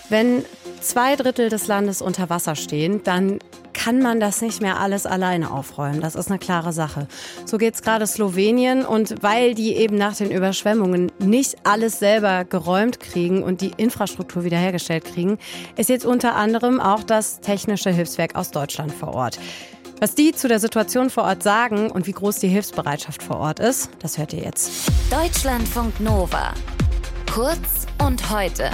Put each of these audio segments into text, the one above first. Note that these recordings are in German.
Wenn 2/3 des Landes unter Wasser stehen, dann kann man das nicht mehr alles alleine aufräumen. Das ist eine klare Sache. So geht's gerade Slowenien. Und weil die eben nach den Überschwemmungen nicht alles selber geräumt kriegen und die Infrastruktur wiederhergestellt kriegen, ist jetzt unter anderem auch das Technische Hilfswerk aus Deutschland vor Ort. Was die zu der Situation vor Ort sagen und wie groß die Hilfsbereitschaft vor Ort ist, das hört ihr jetzt. Deutschlandfunk Nova. Kurz und heute.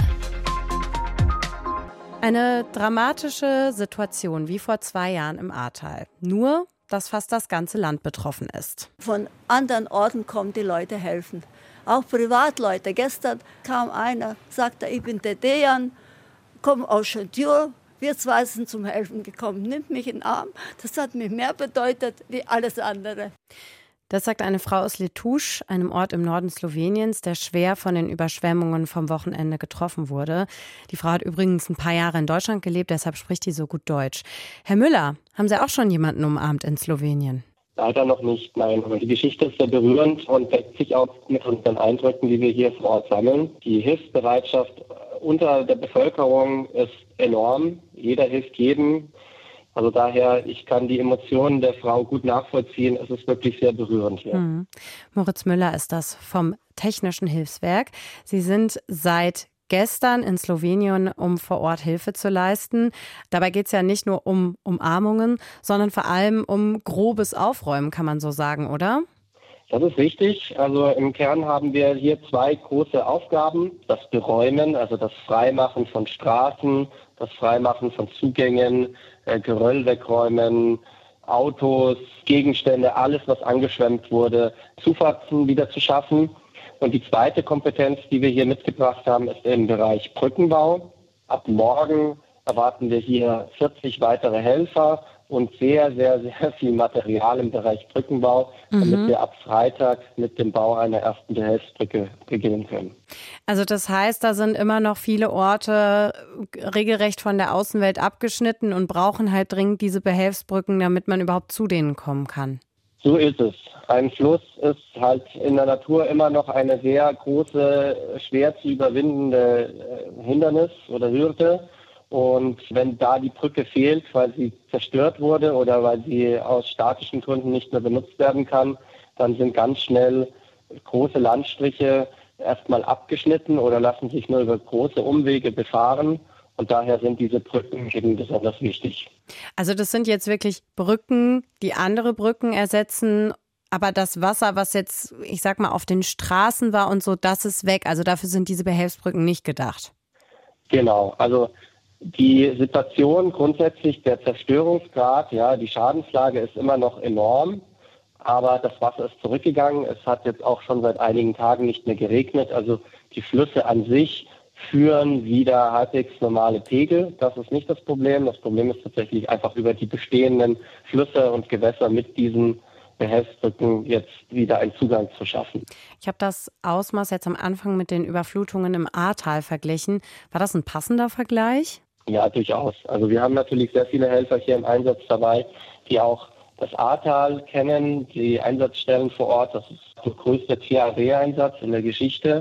Eine dramatische Situation wie vor 2 Jahren im Ahrtal. Nur, dass fast das ganze Land betroffen ist. Von anderen Orten kommen die Leute helfen. Auch Privatleute. Gestern kam einer, sagte, ich bin der Dejan, komme aus Schöntür. Wir zwei sind zum Helfen gekommen. Nimmt mich in den Arm. Das hat mir mehr bedeutet wie alles andere. Das sagt eine Frau aus Letuš, einem Ort im Norden Sloweniens, der schwer von den Überschwemmungen vom Wochenende getroffen wurde. Die Frau hat übrigens ein paar Jahre in Deutschland gelebt, deshalb spricht sie so gut Deutsch. Herr Müller, haben Sie auch schon jemanden umarmt in Slowenien? Leider noch nicht, nein. Aber die Geschichte ist sehr berührend und deckt sich auch mit unseren Eindrücken, die wir hier vor Ort sammeln. Die Hilfsbereitschaft unter der Bevölkerung ist enorm. Jeder hilft jedem. Also daher, ich kann die Emotionen der Frau gut nachvollziehen. Es ist wirklich sehr berührend hier. Moritz Müller ist das vom Technischen Hilfswerk. Sie sind seit gestern in Slowenien, um vor Ort Hilfe zu leisten. Dabei geht es ja nicht nur um Umarmungen, sondern vor allem um grobes Aufräumen, kann man so sagen, oder? Das ist richtig. Also im Kern haben wir hier 2 große Aufgaben. Das Beräumen, also das Freimachen von Straßen, das Freimachen von Zugängen, Geröll wegräumen, Autos, Gegenstände, alles, was angeschwemmt wurde, Zufahrten wieder zu schaffen. Und die zweite Kompetenz, die wir hier mitgebracht haben, ist im Bereich Brückenbau. Ab morgen erwarten wir hier 40 weitere Helfer und sehr, sehr, sehr viel Material im Bereich Brückenbau, damit wir ab Freitag mit dem Bau einer ersten Behelfsbrücke beginnen können. Also das heißt, da sind immer noch viele Orte regelrecht von der Außenwelt abgeschnitten und brauchen halt dringend diese Behelfsbrücken, damit man überhaupt zu denen kommen kann. So ist es. Ein Fluss ist halt in der Natur immer noch eine sehr große, schwer zu überwindende Hindernis oder Hürde. Und wenn da die Brücke fehlt, weil sie zerstört wurde oder weil sie aus statischen Gründen nicht mehr benutzt werden kann, dann sind ganz schnell große Landstriche erstmal abgeschnitten oder lassen sich nur über große Umwege befahren. Und daher sind diese Brücken eben besonders wichtig. Also das sind jetzt wirklich Brücken, die andere Brücken ersetzen. Aber das Wasser, was jetzt, ich sag mal, auf den Straßen war und so, das ist weg. Also dafür sind diese Behelfsbrücken nicht gedacht. Genau, also die Situation grundsätzlich, der Zerstörungsgrad, ja, die Schadenslage ist immer noch enorm, aber das Wasser ist zurückgegangen. Es hat jetzt auch schon seit einigen Tagen nicht mehr geregnet. Also die Flüsse an sich führen wieder halbwegs normale Pegel. Das ist nicht das Problem. Das Problem ist tatsächlich einfach über die bestehenden Flüsse und Gewässer mit diesen Behelfsbrücken jetzt wieder einen Zugang zu schaffen. Ich habe das Ausmaß jetzt am Anfang mit den Überflutungen im Ahrtal verglichen. War das ein passender Vergleich? Ja, durchaus. Also wir haben natürlich sehr viele Helfer hier im Einsatz dabei, die auch das Ahrtal kennen, die Einsatzstellen vor Ort. Das ist der größte THW-Einsatz in der Geschichte.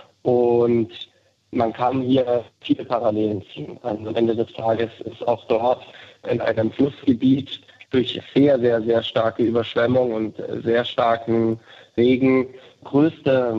Und man kann hier viele Parallelen ziehen. Am Ende des Tages ist auch dort in einem Flussgebiet durch sehr, sehr, sehr starke Überschwemmung und sehr starken Regen größte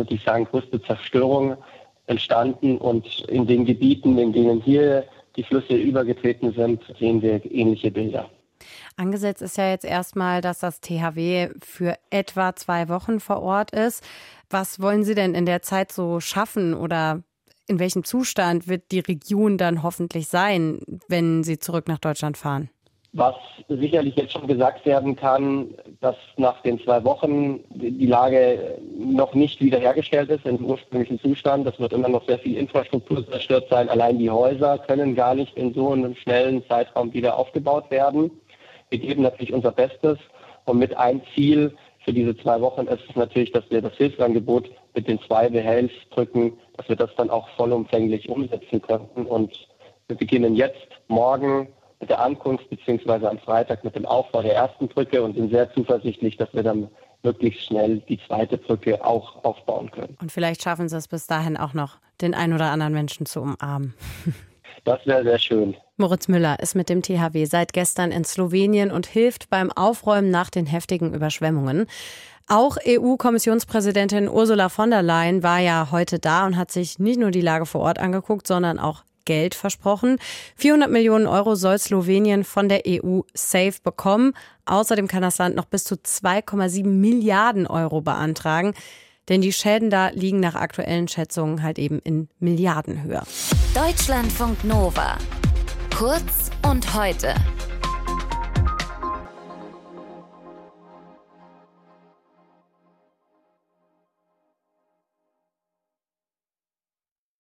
Zerstörung entstanden. Und in den Gebieten, in denen hier die Flüsse übergetreten sind, sehen wir ähnliche Bilder. Angesetzt ist ja jetzt erstmal, dass das THW für etwa 2 Wochen vor Ort ist. Was wollen Sie denn in der Zeit so schaffen oder in welchem Zustand wird die Region dann hoffentlich sein, wenn Sie zurück nach Deutschland fahren? Was sicherlich jetzt schon gesagt werden kann, dass nach den 2 Wochen die Lage noch nicht wiederhergestellt ist im ursprünglichen Zustand. Das wird immer noch sehr viel Infrastruktur zerstört sein. Allein die Häuser können gar nicht in so einem schnellen Zeitraum wieder aufgebaut werden. Wir geben natürlich unser Bestes und mit ein Ziel für diese 2 Wochen ist es natürlich, dass wir das Hilfsangebot mit den 2 Behelfsbrücken, dass wir das dann auch vollumfänglich umsetzen könnten. Und wir beginnen jetzt morgen mit der Ankunft beziehungsweise am Freitag mit dem Aufbau der ersten Brücke und sind sehr zuversichtlich, dass wir dann möglichst schnell die zweite Brücke auch aufbauen können. Und vielleicht schaffen sie es bis dahin auch noch, den ein oder anderen Menschen zu umarmen. Das wäre sehr schön. Moritz Müller ist mit dem THW seit gestern in Slowenien und hilft beim Aufräumen nach den heftigen Überschwemmungen. Auch EU-Kommissionspräsidentin Ursula von der Leyen war ja heute da und hat sich nicht nur die Lage vor Ort angeguckt, sondern auch Geld versprochen. 400 Millionen Euro soll Slowenien von der EU safe bekommen. Außerdem kann das Land noch bis zu 2,7 Milliarden Euro beantragen. Denn die Schäden da liegen nach aktuellen Schätzungen halt eben in Milliardenhöhe. Deutschlandfunk Nova. Kurz und heute.